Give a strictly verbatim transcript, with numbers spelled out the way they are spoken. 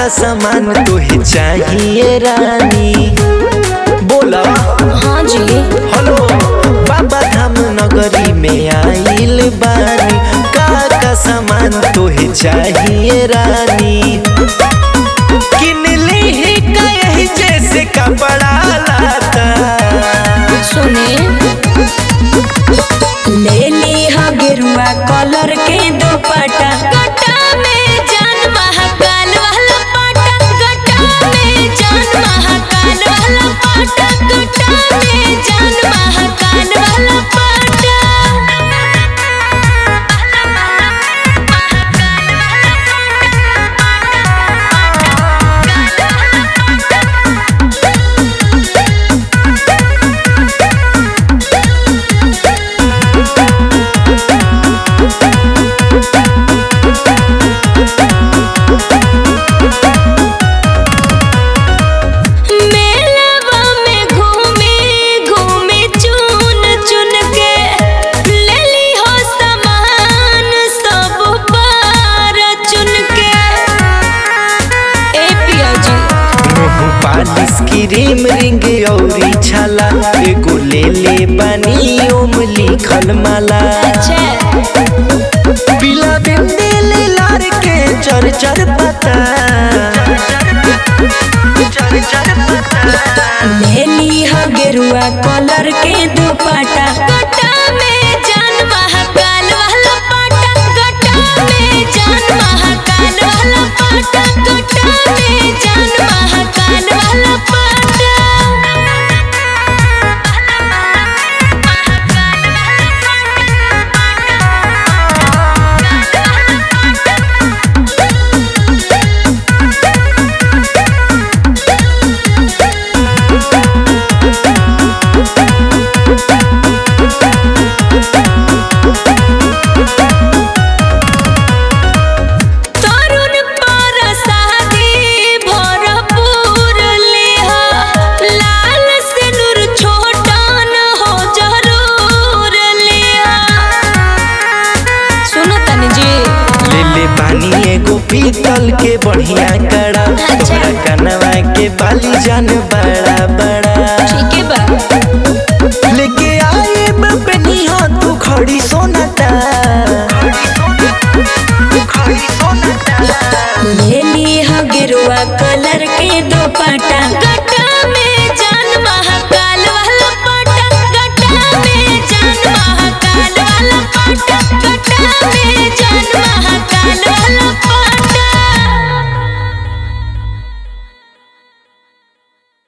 का सामान तुहे चाहिए रानी? बोला हाँ जी। हेलो, बाबा धाम नगरी में आइल बानी, का का सामान तुहे चाहिए रानी? किन ली का यही जैसे कपड़ा लाता? सुने, ले ली हा गेरुआ कलर के दुपट्टा, गट्टा में जान महाकाल वाला पाटा, गट्टा में जान महाकाल वाला पाटा, गट्टा में जान महाकाल वाला पाटा। क्रीम रिंग औरी छाला एगो ले ले बानी ओम लिखल माला। पीला बिंदी लाल के चर चर पता, ले ली हा गेरुआ कलर के दुपट्टा, गट्टा में जान महाकाल वाला पाटा, गट्टा में जान महाकाल वाला पाटा, गट्टा में जान महाकाल वाला पाटा। पीतल के बढ़िया कड़ा, तोहरा कनवा के बाली जान बड़ा बड़ा, ठीक है बा। लेके आए बनी हो तू खड़ी सोनाटा, ले ली हा गेरुआ कलर के दुपट्टा,